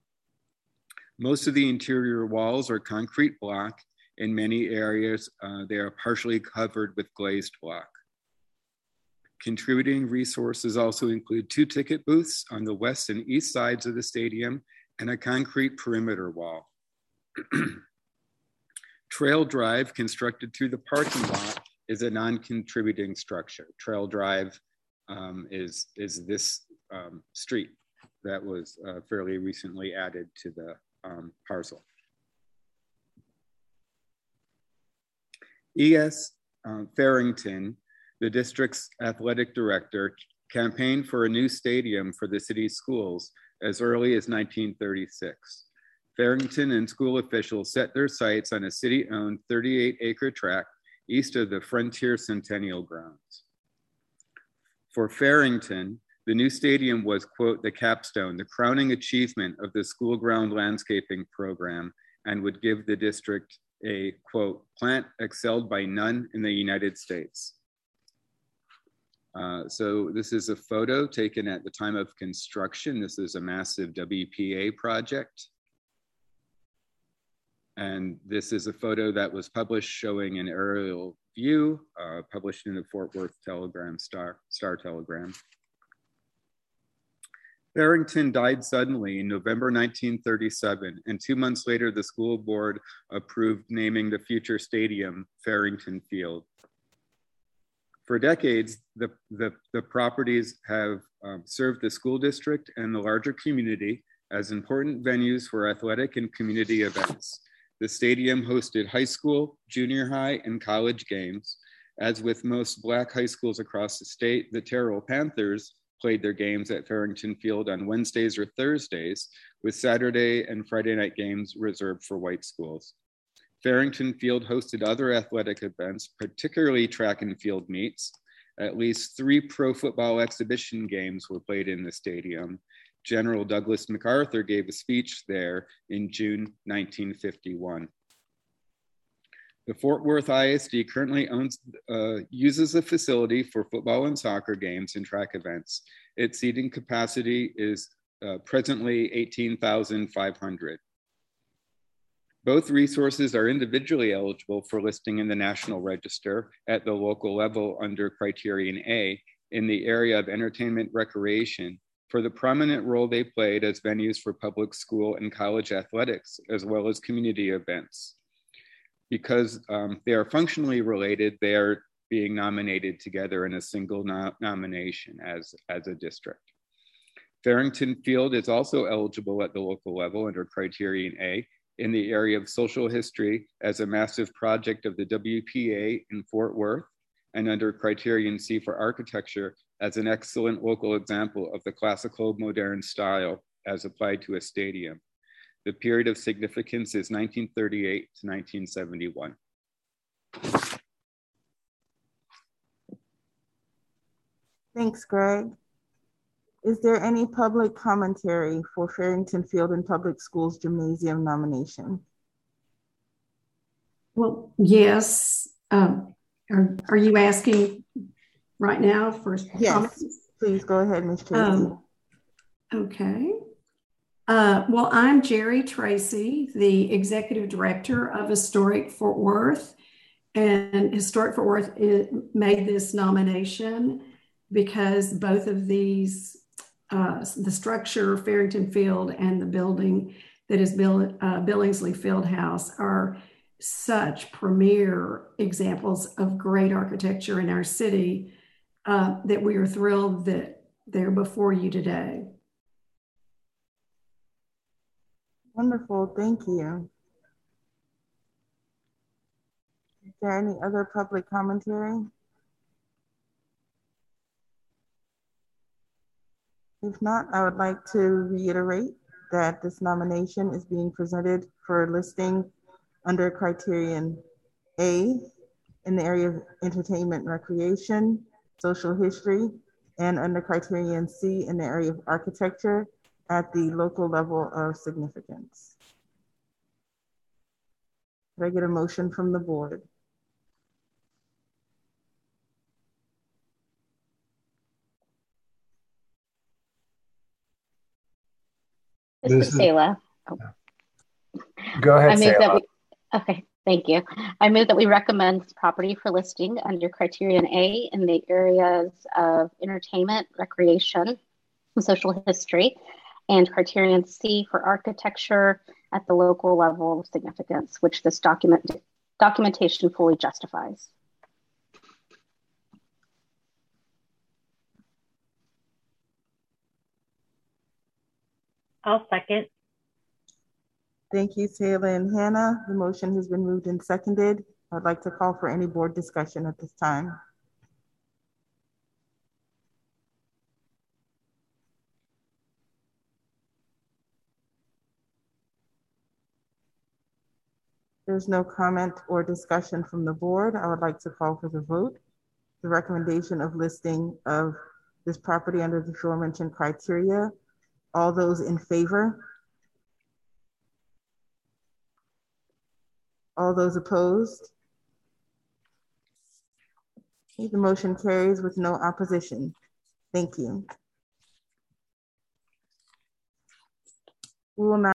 Most of the interior walls are concrete block. In many areas, they are partially covered with glazed block. Contributing resources also include 2 ticket booths on the west and east sides of the stadium and a concrete perimeter wall. Trail Drive, constructed through the parking lot, is a non-contributing structure. Trail Drive is this street that was fairly recently added to the parcel. E.S. Farrington, the district's athletic director, campaigned for a new stadium for the city's schools as early as 1936. Farrington and school officials set their sights on a city-owned 38-acre tract east of the Frontier Centennial Grounds. For Farrington, the new stadium was, quote, the capstone, the crowning achievement of the school ground landscaping program, and would give the district a, quote, plant excelled by none in the United States. So this is a photo taken at the time of construction. This is a massive WPA project. And this is a photo that was published showing an aerial view, published in the Fort Worth Telegram, Star Telegram. Farrington died suddenly in November 1937, and 2 months later, the school board approved naming the future stadium Farrington Field. For decades, the properties have served the school district and the larger community as important venues for athletic and community events. The stadium hosted high school, junior high, and college games. As with most Black high schools across the state, the Terrell Panthers played their games at Farrington Field on Wednesdays or Thursdays, with Saturday and Friday night games reserved for white schools. Farrington Field hosted other athletic events, particularly track and field meets. At least 3 pro football exhibition games were played in the stadium. General Douglas MacArthur gave a speech there in June 1951. The Fort Worth ISD currently uses the facility for football and soccer games and track events. Its seating capacity is presently 18,500. Both resources are individually eligible for listing in the National Register at the local level under Criterion A in the area of entertainment recreation for the prominent role they played as venues for public school and college athletics, as well as community events. Because they are functionally related, they are being nominated together in a single nomination as a district. Farrington Field is also eligible at the local level under Criterion A in the area of social history as a massive project of the WPA in Fort Worth, and under Criterion C for architecture as an excellent local example of the classical modern style as applied to a stadium. The period of significance is 1938 to 1971. Thanks, Greg. Is there any public commentary for Farrington Field and Public Schools Gymnasium nomination? Well, yes. Are you asking right now for comments? Please go ahead, Ms. Tracy. Okay. Well, I'm Jerry Tracy, the Executive Director of Historic Fort Worth. And Historic Fort Worth made this nomination because both of these, the structure, Farrington Field, and the building that is Billingsley Fieldhouse, are such premier examples of great architecture in our city that we are thrilled that they're before you today. Wonderful, thank you. Is there any other public commentary? If not, I would like to reiterate that this nomination is being presented for listing under criterion A in the area of entertainment and recreation, social history, and under criterion C in the area of architecture at the local level of significance. Could I get a motion from the board? This is Sayla. Oh. Go ahead, Sayla. Okay, thank you. I move that we recommend this property for listing under criterion A in the areas of entertainment, recreation, and social history, and criterion C for architecture at the local level of significance, which this documentation fully justifies. I'll second. Thank you, Taylor and Hannah. The motion has been moved and seconded. I'd like to call for any board discussion at this time. There's no comment or discussion from the board. I would like to call for the vote. The recommendation of listing of this property under the aforementioned criteria. All those in favor? All those opposed? The motion carries with no opposition. Thank you. We will now